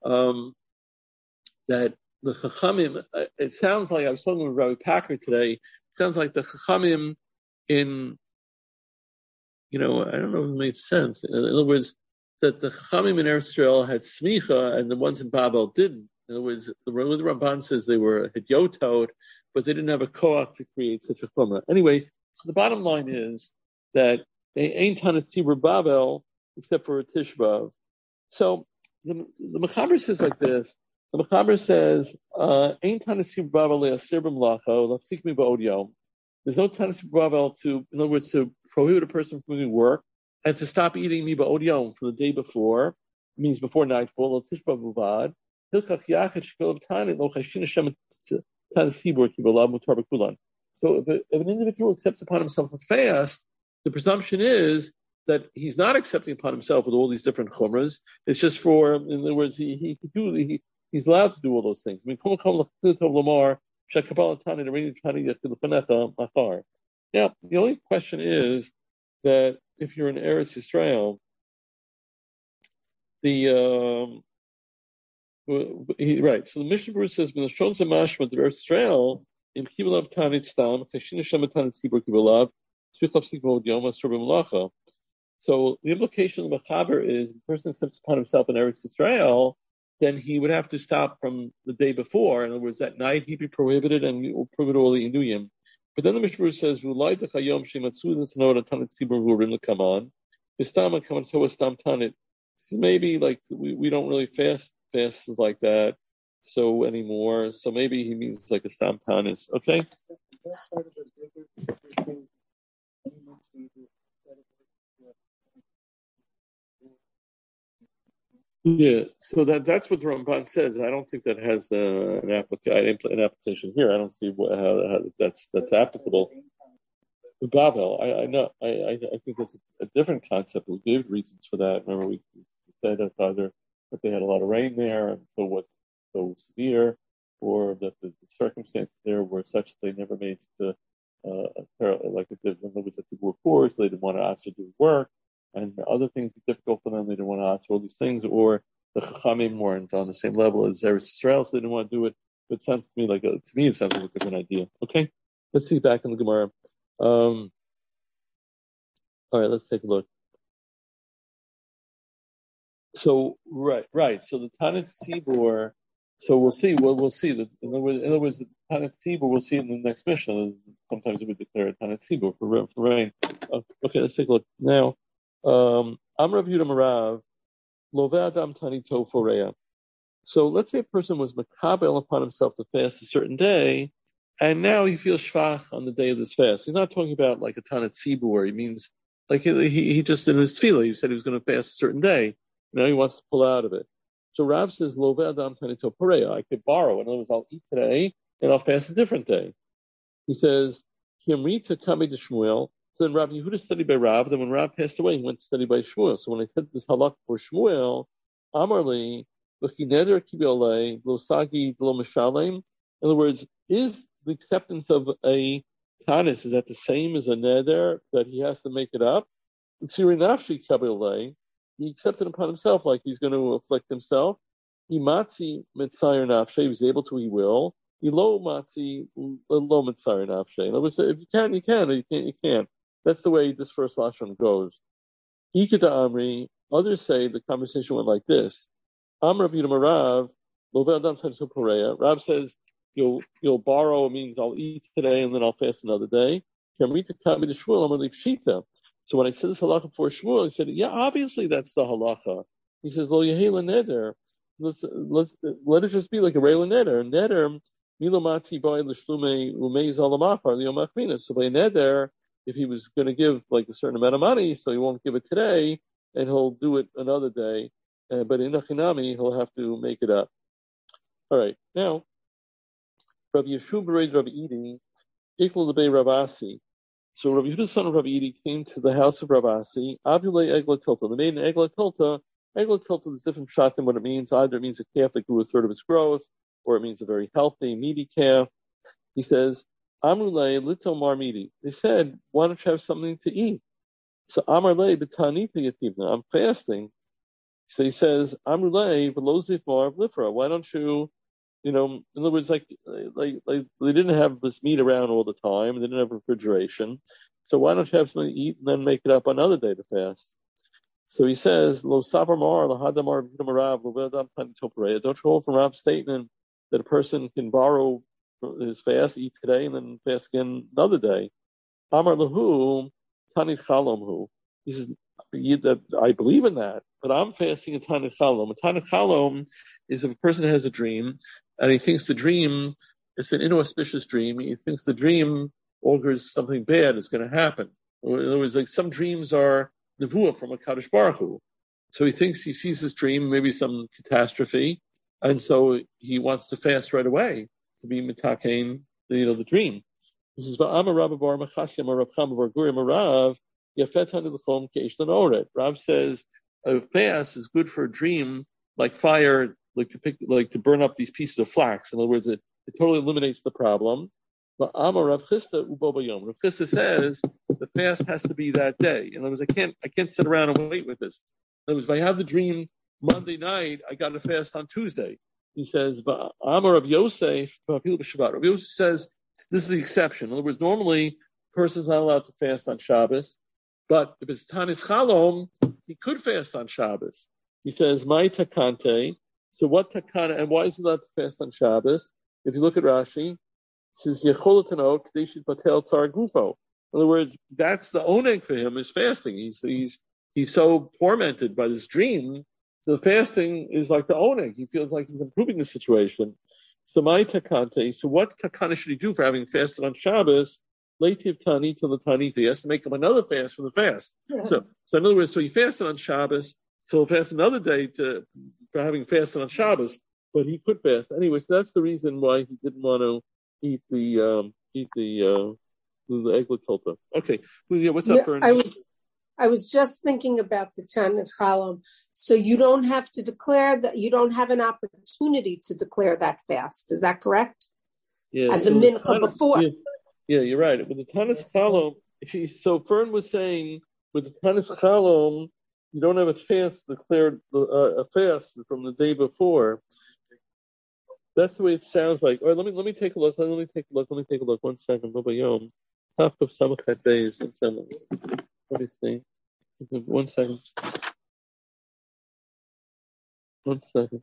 that the Chachamim, it sounds like, I was talking with Rabbi Packer today, it sounds like the Chachamim in, I don't know if it made sense. In other words, that the Chachamim in Eretz Israel had smicha and the ones in Babel didn't. In other words, the Ramban says they were hidyotot, but they didn't have a koach to create such a chumrah. Anyway, so the bottom line is that they ain't Tanatzibur Babel except for a Tishbav. So the Mechaber says like this. The Mechaber says, "Ein Tanatzibur Babel le'asir b'mlacha lafsik mi ba'od yom." There's no Tanatzibur Babel in other words, to prohibit a person from doing work and to stop eating mi ba'od yom from the day before, means before nightfall. Lo Tishbav uvad hilchach yachid shekol b'tanin lo chashin Hashem Tanatzibur kibalav mutar b'kulan. So if an individual accepts upon himself a fast, the presumption is that he's not accepting upon himself with all these different chumras. It's just in other words, he's allowed to do all those things. I mean, now, the only question is that if you're in Eretz Yisrael, right. So the Mishnah Berurah says, "When the Shon Zamashma the Eretz Yisrael in Kibulav Tanit Stam, Cheshin Hashem Tanit Tzibur Kibulav." So the implication of the Mechaber is, if a person accepts upon himself in Eretz Yisrael, then he would have to stop from the day before. In other words, that night he'd be prohibited and he will prohibit all the Inuyim. But then the Mishnah says, maybe like we don't really fast like that so anymore. So maybe he means like a stam tanis. Okay. Yeah, so that's what the Ramban says. I don't think that has an application here. I don't see how that's applicable. Babel, I know. I think that's a different concept. We gave reasons for that. Remember, we said that either that they had a lot of rain there and so it was so severe, or that the circumstances there were such that they never made the like it did when there was that people were poor, so they didn't want to ask to do work, and other things were difficult for them. They didn't want to ask for all these things, or the Chachamim weren't on the same level as Eretz Yisrael, so they didn't want to do it. But it sounds to me it sounds like a different idea. Okay, let's see back in the Gemara. All right, let's take a look. So right. So the Tanit Tzibur. So we'll see. We'll see that in other words, the Tanit Tzibur we'll see in the next Mishnah. Sometimes it would declare a Tanit Tzibur for rain. Okay, let's take a look now. Amrav Yudah Marav Loveh Adam Tanito Foreya. So let's say a person was makabel upon himself to fast a certain day, and now he feels shvach on the day of this fast. He's not talking about like a Tanit Tzibur. He means like he just in his tefillah, he said he was going to fast a certain day. Now he wants to pull out of it. So Rav says, Loveh Adam Tanito Foreya. I could borrow. In other words, I'll eat today and I'll fast a different day. He says, Kimrita Kami de Shmuel. So then Rav Yehuda studied by Rav. Then when Rav passed away, he went to study by Shmuel. So when I said this halak for Shmuel, Amarli, L'chineder kibiolei, L'sagi Lo Mishalem. In other words, is the acceptance of a tanis, is that the same as a neder that he has to make it up? Tziri nafshi kabiolei. He accepted upon himself like he's going to afflict himself. He matzi mitzayer nafshe. He was able to, he will. He lo matzi lo mitzayer nafshe. In other words, if you can, you can. If you can't, you can't. That's the way this first lashon goes. Ikita Amri. Others say the conversation went like this. Amr Yudah Marav Loveh Adam Tanito Foreya. Rav says you'll borrow means I'll eat today and then I'll fast another day. Kamrita Kami de Shmuel Amar Pshita. So when I said this halacha for Shmuel, he said, yeah, obviously that's the halacha. He says, Lo Yehela Neder. Let it just be like a Rayla Neder. Neder, Milo Mati Boy L'Shlume Umei Zalamachar Liyom Achmina. So by Neder, if he was going to give like a certain amount of money, so he won't give it today, and he'll do it another day. But in Achinami, he'll have to make it up. All right, now, Rabbi Yeshua Bered Rabbi Edi, equal to Bay Ravasi. So Rabbi Yehuda's son of Rabbi Edi came to the house of Ravasi, Abulei Egla Tilta. The maiden Egla Tilta is different shot than what it means. Either it means a calf that grew a third of its growth, or it means a very healthy, meaty calf. He says, Amrulei Lito Marmidi. They said, why don't you have something to eat? So Amarlei B'tanita Yativna. I'm fasting. So he says, Amrulei V'lozif Mar Lifra. Why don't you, in other words, like they didn't have this meat around all the time. They didn't have refrigeration. So why don't you have something to eat and then make it up another day to fast? So he says, Lo Sabar Mar Lahadamar V'Marav L'Vedam Tanitoparei. Don't you hold from Rab's statement that a person can borrow his fast, eat today, and then fast again another day? Amar Lahu Tanit Chalomhu. He says, I believe in that, but I'm fasting a Tanit Chalom. A Tanit Chalom is if a person has a dream, and he thinks the dream is an inauspicious dream. He thinks the dream augurs something bad is going to happen. In other words, like some dreams are nevuah from a Kadosh Baruch Hu. So he thinks he sees his dream, maybe some catastrophe, and so he wants to fast right away to be mitakein, the dream. This is Va'amar Rabba Bar Machasim or Rav Chama Bar Gurim Rav Yafet Hanid L'Chom Keishlan Oret. Rav says a fast is good for a dream like fire, like to burn up these pieces of flax. In other words, it totally eliminates the problem. Va'amar Rav Chisda Ubo Bayom. Rav Chisda says the fast has to be that day. In other words, I can't sit around and wait with this. In other words, if I have the dream Monday night, I got to fast on Tuesday. He says, Va'amar Rav Yosef Va'afilu B'Shabbat. Rav Yosef says this is the exception. In other words, normally a person's not allowed to fast on Shabbos, but if it's Tanis Chalom, he could fast on Shabbos. He says, "My takante." So what takana? And why is he allowed to fast on Shabbos? If you look at Rashi, it says Yecholatano Kadeshit Batel Tzar Gufo. In other words, that's the oneg for him is fasting. He's so tormented by this dream. So the fasting is like the oneg. He feels like he's improving the situation. So my takante. So what takana should he do for having fasted on Shabbos? Lativ tani till the tani. He has to make him another fast from the fast. Yeah. So in other words, so he fasted on Shabbos. So he'll fast another day for having fasted on Shabbos, but he could fast anyway. So that's the reason why he didn't want to eat the eglet tulpa. Okay, what's up, Fern? I was just thinking about the Tanit Chalom. So you don't have to declare that. You don't have an opportunity to declare that fast. Is that correct? Yeah. At the mincha before. Yeah, you're right. With the Tanit Chalom, so Fern was saying with the Tanit Chalom, you don't have a chance to declare a fast from the day before. That's the way it sounds like. All right, let me take a look. Let me take a look. 1 second. Babayom. Top of Samachat Beis. 1 second. Let me see. 1 second. 1 second.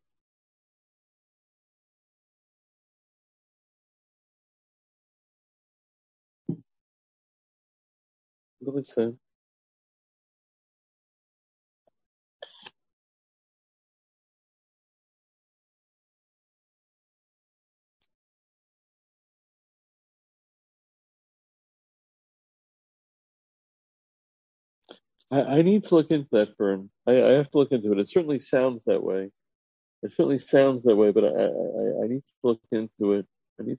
Let me see. I need to look into that, Fern. I have to look into it. It certainly sounds that way. But I need to look into it.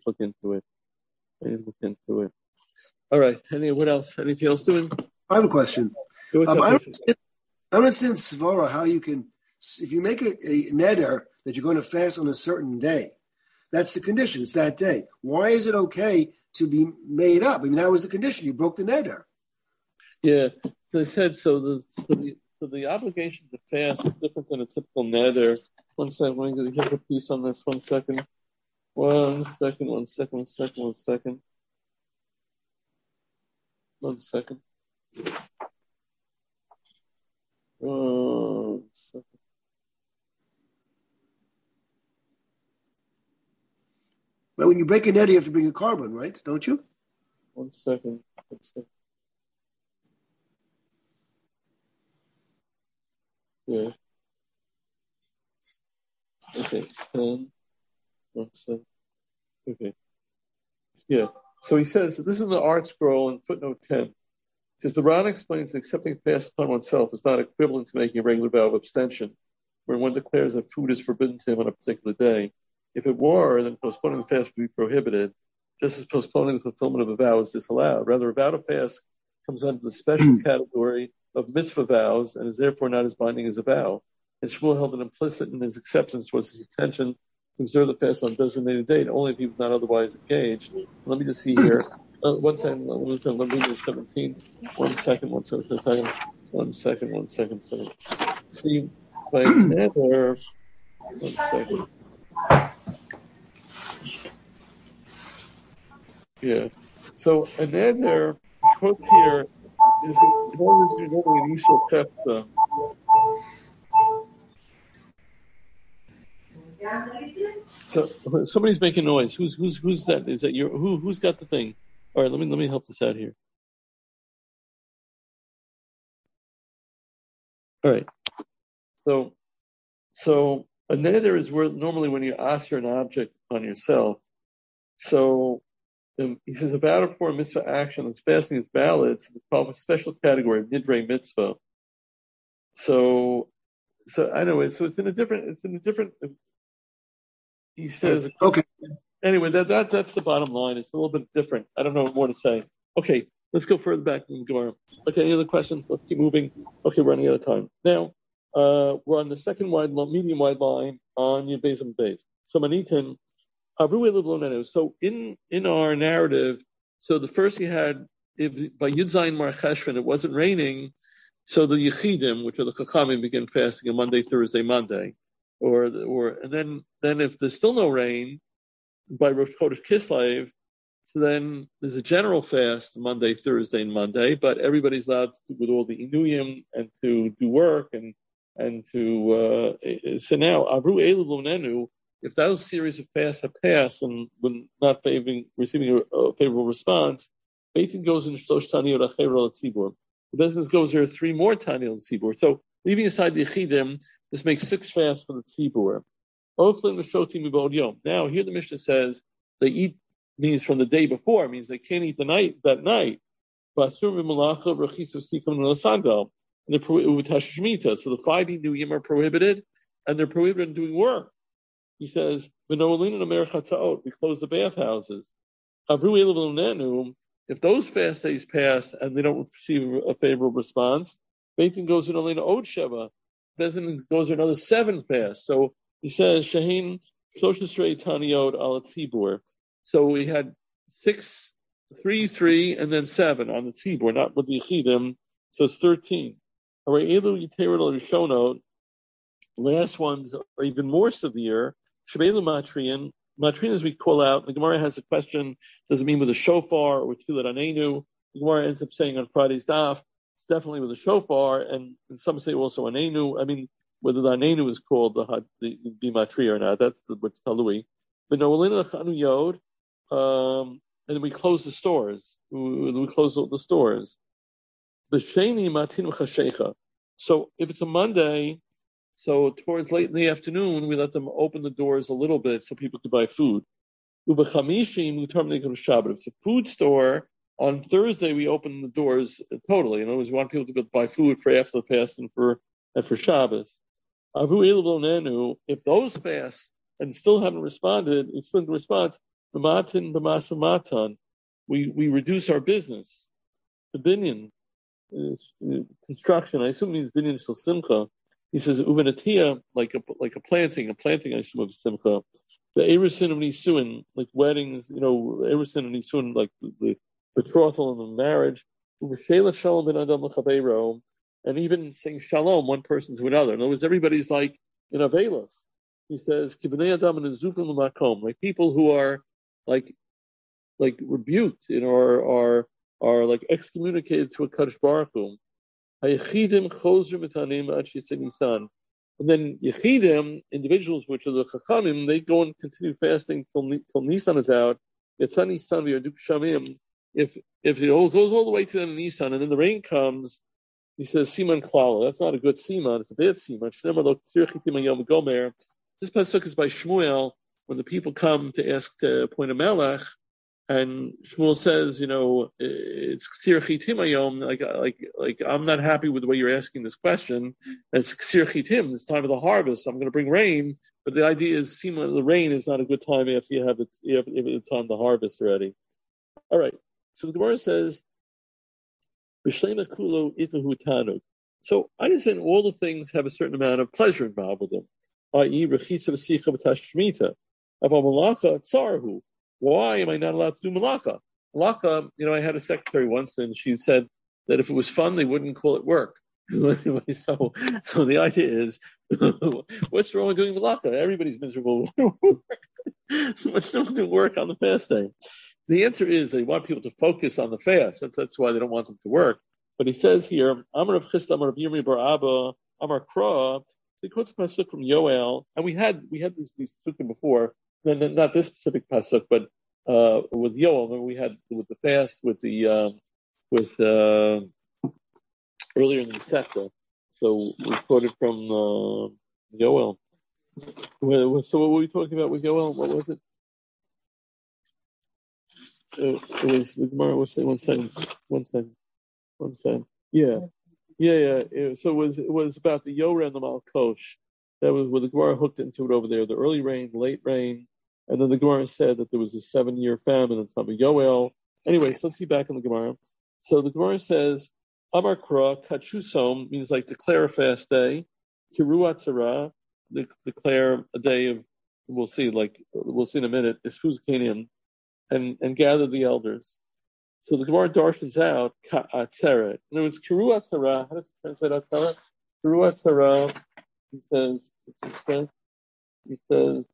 All right. What else? Anything else doing? I have a question. I don't understand Svara, how you can, if you make a neder that you're going to fast on a certain day, that's the condition. It's that day. Why is it okay to be made up? I mean, that was the condition. You broke the neder. Yeah. So I said, the obligation to fast is different than a typical neder. 1 second. Let me get a piece on this. 1 second. 1 second. 1 second. 1 second. 1 second. 1 second. 1 second. But when you break a neder, you have to bring a carbon, right? Don't you? 1 second. 1 second. Yeah. Okay. 10. 1 second. Okay. Yeah. So he says, this is the art scroll in footnote 10. Because the Ran explains that accepting fast upon oneself is not equivalent to making a regular vow of abstention, where one declares that food is forbidden to him on a particular day. If it were, then postponing the fast would be prohibited, just as postponing the fulfillment of a vow is disallowed. Rather, a vow to fast comes under the special category of mitzvah vows and is therefore not as binding as a vow. And Shmuel held that implicit in his acceptance was his intention to observe the fast on a designated date, only if he was not otherwise engaged. Let me just see here. One second, let me 17. One second. See, by nether, one second. Yeah. So a nether, put here, is normally an Isur Chefta. So somebody's making noise. Who's that? Is that your who's got the thing? All right, let me help this out here. All right. So a nether is where normally when you aser an object on yourself. So he says about for a mitzvah action as fasting is valid. It's called a special category of nidrei mitzvah. So anyway, so it's in a different. He says okay. Anyway, that's the bottom line. It's a little bit different. I don't know what more to say. Okay, let's go further back in the Gemara. Okay, any other questions? Let's keep moving. Okay, we're running out of time. Now, we're on the second medium wide line on your base and base. So Manitin, so in our narrative, so the first he had, by Yud Zayin Mar Cheshvan, it wasn't raining, so the Yechidim, which are the Chachamim, begin fasting on Monday, Thursday, Monday. And then if there's still no rain by Rosh Chodesh Kislev, so then there's a general fast Monday, Thursday, and Monday, but everybody's allowed to, with all the Inuyim and to do work and to so now Avru Elu Lonenu, if those series of fasts have passed and when not receiving a favorable response, Beitin goes in Shlosh Taniyot Acheiro Tzibur. The business goes there 3 more Taniyot Tzibur. So leaving aside the Yechidim, this makes 6 fasts for the Tzibur. Now, here the Mishnah says they eat means from the day before, means they can't eat that night. And they're prohibited with Shemitah. So the 5 Inuyim are prohibited, and they're prohibited in doing work. He says, we close the bathhouses. If those fast days pass and they don't receive a favorable response, Beitin goes in Olena Od Sheva. Bezin goes in another 7 fasts. So he says, Shahin Shoshisrei Taniyot al Tzibur. So we had 6, 3, and then 7 on the Tzibur, not with the Yechidim. So it's 13. Last ones are even more severe. Shebelu Matrian. Matrian, as we call out, the Gemara has a question, does it mean with a shofar or with Tfilat Anenu? The Gemara ends up saying on Friday's daf, it's definitely with a shofar, and some say also Anenu. I mean, whether the Anenu is called the Matri or not, that's what's Talui. But no, we'll in Chanu Yod, and then we close the stores. We close the stores. The Sheni Matin Chashecha. So if it's a Monday, so towards late in the afternoon, we let them open the doors a little bit so people could buy food. If it's a food store, on Thursday we open the doors totally. In other words, we want people to go buy food for after the fast and for Shabbos. If those fast and still haven't responded, it's still in response, we reduce our business. The binyan, construction, I assume means binyan shel simcha. He says uvenatia, like a planting, I assume of simcha. The erusin of nisuin, like weddings, erusin of nisuin, like the betrothal and the marriage. Uveshela shalom ben adam l'chaveiro, and even saying shalom one person to another. In other words, everybody's like in avelos. He says kibnei adam and zufim l'makom, like people who are like rebuked, or like excommunicated to a Kadosh Baruch Hu. Hayechidim chozrim etanim ad shitzei Nisan. And then Yechidim, individuals which are the Chachamim, they go and continue fasting till Nisan is out. Yetzan Nisan v'yarduk shamim. If it all goes all the way to the Nisan and then the rain comes, he says Siman Klala. That's not a good Siman. It's a bad Siman. This pasuk is by Shmuel when the people come to ask to appoint a melech. And Shmuel says, it's ksir chitim ayom. Like I'm not happy with the way you're asking this question. It's ksir chitim. It's time of the harvest. I'm going to bring rain, but the idea is, the rain is not a good time after you have the time to harvest already. All right. So the Gemara says, b'shlema kulo itahu tanuk. So I understand all the things have a certain amount of pleasure involved with them, i.e., rechitza v'sicha v'tashmita. Aval malacha tzarhu. Why am I not allowed to do malacha? Malacha, I had a secretary once, and she said that if it was fun, they wouldn't call it work. Anyway, so the idea is, what's wrong with doing malacha? Everybody's miserable. So what's wrong with work on the fast day? The answer is they want people to focus on the fast. That's why they don't want them to work. But he says here, Amar Rav Chisda, Amar Rav Yirmi bar Abba, Amar Kra. He quotes a pasuk from Yoel, and we had these pasukim before. Not this specific pasuk, but with Yoel, remember we had with the fast, with earlier in the Masechta. So we quoted from Yoel. So what were we talking about with Yoel? What was it? It was the Gemara was saying one second. Yeah. So it was about the Yoreh and the Malkosh. That was where the Gemara hooked into it over there. The early rain, late rain. And then the Gemara said that there was a 7-year famine in the time of Yoel. Anyway, so let's see back in the Gemara. So the Gemara says, Amar Kra, Kachusom, means like declare a fast day. Kiruat Sarah, declare a day of, we'll see in a minute, Isfuz Canaan, and gather the elders. So the Gemara darshans out, Ka'atzeret. In other words, Kiruat Sarah, how does it translate Atzeret? Kiruat Sarah, he says,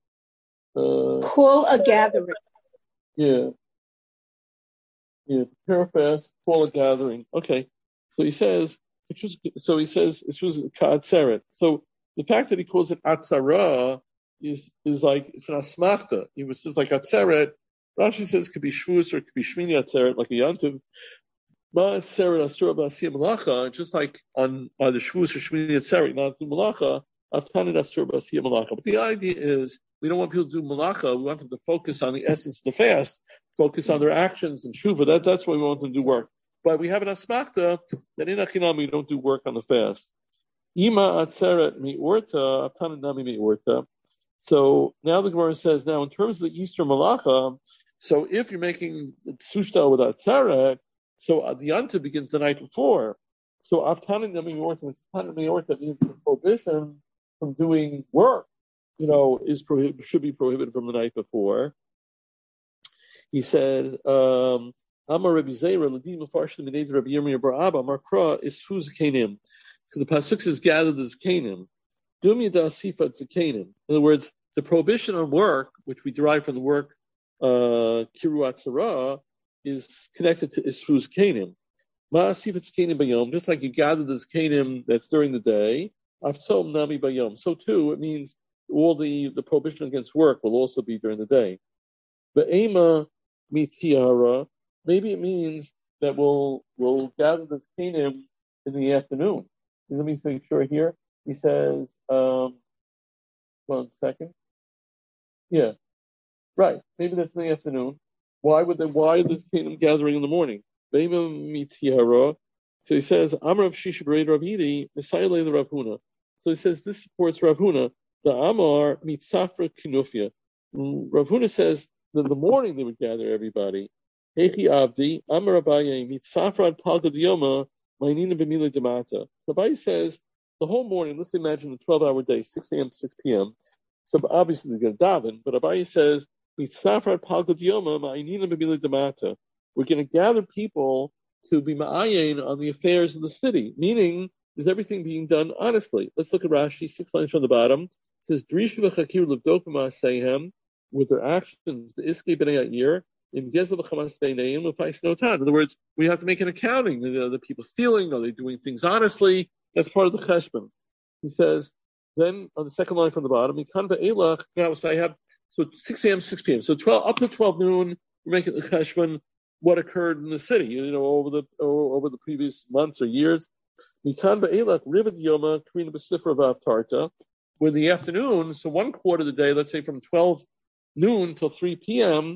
call a gathering. Yeah. Prepare a fast, call a gathering. Okay. So he says it was ka'atzeret. So the fact that he calls it atzara is like it's an asmachta. He says like atzeret. Rashi says it could be shvus or it could be shmini atzeret, like a yantiv. Ma'atzeret asura b'asiyah malacha, just like on the shvus or shmini atzeret, not do malacha. But the idea is we don't want people to do malacha. We want them to focus on the essence of the fast, focus on their actions and shuva. That's why we want them to do work. But we have an asmachta that in Achinam we don't do work on the fast. Ima atzeret mi'orta, atananami mi'orta. So now the Gemara says, now in terms of the Easter malacha, so if you're making sushta with atzeret, so the yanta begins the night before. So atananami mi'orta means the prohibition from doing work, should be prohibited from the night before. He said, Amar Rabbi Zeira, Ladin Mefarshim Minei Rabbi Yirmiyah bar Abba, Amar Kra Isfuz Kanim. So the pasuk says gathered as Kanim. Dum Yada Sifa Kanim. In other words, the prohibition on work, which we derive from the work Kiruat Sarah, is connected to Isfuz Kanim. Ma Sifat Kanim Bayom, just like you gathered as Kanim, that's during the day. Afsom Nami Bayom. So too, it means all the prohibition against work will also be during the day. But Ema Mitiara, maybe it means that we'll gather this Kanim in the afternoon. Let me make sure here. He says, 1 second. Yeah, right. Maybe that's in the afternoon. Why this Kanim gathering in the morning? Ema Mitiara. So he says, Amar Shisha B'Rei Rav Yidi, Messiah the Rav Huna. So he says this supports Rav Huna. The Amar Mitzafra Kinufia. Rav Huna says that in the morning they would gather everybody. Hechi Avdi Amar Abaye Mitzafra Palgad Yoma Ma'inina B'Mila Demata. So Abaye says the whole morning. Let's imagine a 12-hour day, 6 a.m. to 6 p.m. So obviously they're going to daven, but Abaye says Mitzafra Palgad Yoma Ma'inina B'Mila Demata. We're going to gather people to be ma'ayin on the affairs of the city, meaning is everything being done honestly? Let's look at Rashi, 6 lines from the bottom. It says, Drishu v'chakir l'vdokum sehem, with their actions, the iskei b'nei ha'ir, in gezel v'chamas b'neim l'fais notan. In other words, we have to make an accounting. Are the people stealing? Are they doing things honestly? That's part of the cheshbon. He says, then on the second line from the bottom, now so I have, so 6 a.m., 6 p.m. So 12, up to 12 noon, we're making the cheshbon, what occurred in the city, over the previous months or years. Mikan ba'elach rivet yoma karina b'sifra v'avtarta. Where the afternoon, so 1/4 of the day, let's say from 12 noon till 3 p.m.,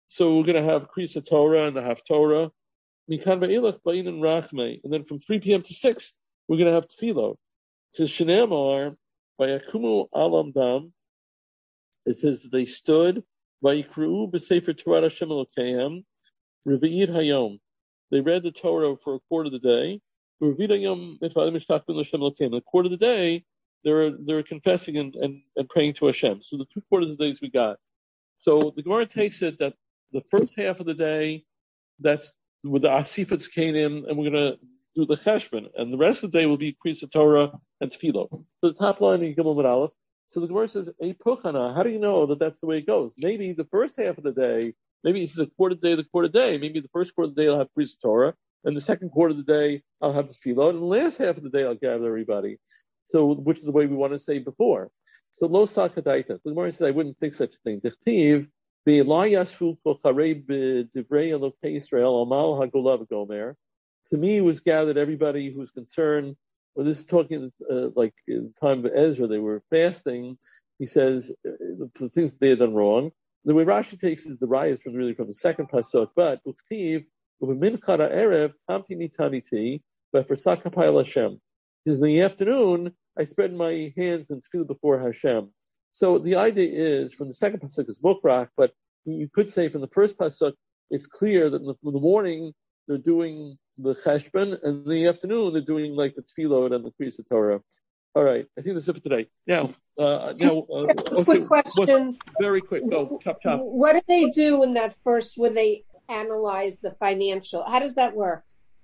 So we're going to have Kriyas Torah and the Haftorah. Mikan Va'ilach Ba'in and Rachmei. And then from 3 p.m. to 6, we're going to have Tefillah. It says, Shenamar, Vayakumu Alam Dam. It says that they stood, Vayikru B'Sefer Torah Hashem Elokehem, Revi'id Hayom. They read the Torah for a quarter of the day. Revi'id Hayom Mitvadim Mishtach Ben Hashem Elokehem. A quarter of the day, they're confessing and praying to Hashem. So the 2 quarters of the days we got. So the Gemara takes it that the first half of the day, that's with the Asifat Kanim, and we're going to do the Cheshbon, and the rest of the day will be Kriyas Torah and Tefillah. So the top line in Gimel Mid Aleph. So the Gemara says, "Ei Puchana." How do you know that that's the way it goes? Maybe the first half of the day, maybe it's the quarter day. Maybe the first quarter of the day I'll have Kriyas Torah, and the second quarter of the day I'll have the Tefillah, and the last half of the day I'll gather everybody. So, which is the way we want to say before. So lo sakadaita. The Gemara says, I wouldn't think such a thing. Dichtiv ve'la yasfu kol charei b'divrei Elokei Yisrael amal hagolav gomer. To me, was gathered everybody who's concerned. Well, this is talking like in the time of Ezra, they were fasting. He says the things that they had done wrong. The way Rashi takes it is the raya is from the second pasuk. But dichtiv u'minchara erev tamti mitaniti v'fersak hapayil Hashem. Because in the afternoon, I spread my hands and tefillah before Hashem. So the idea is, from the second pasuk is mukrak, but you could say from the first pasuk, it's clear that in the morning they're doing the cheshbon, and in the afternoon they're doing like the tefillah and the Kriyas Torah. All right, I think that's it for today. Now, okay, quick question. Very quick. Go, chop. What do they do in that first when they analyze the financial? How does that work?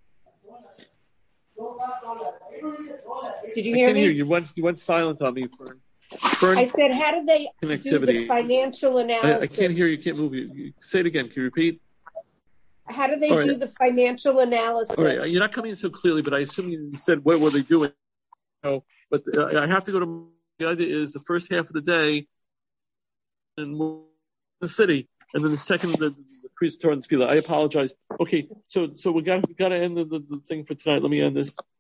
Did you hear me? I can't hear you. You went silent on me, Fern. I said, how do they do the financial analysis? I can't hear you. You can't move. You say it again. Can you repeat? How do they do the financial analysis? All right. You're not coming in so clearly, but I assume you said what were they doing? But I have to go to the idea is the first half of the day in the city, and then the second the Kriyas Torah and Tefillah. I apologize. Okay, so we got to end the thing for tonight. Let me end this.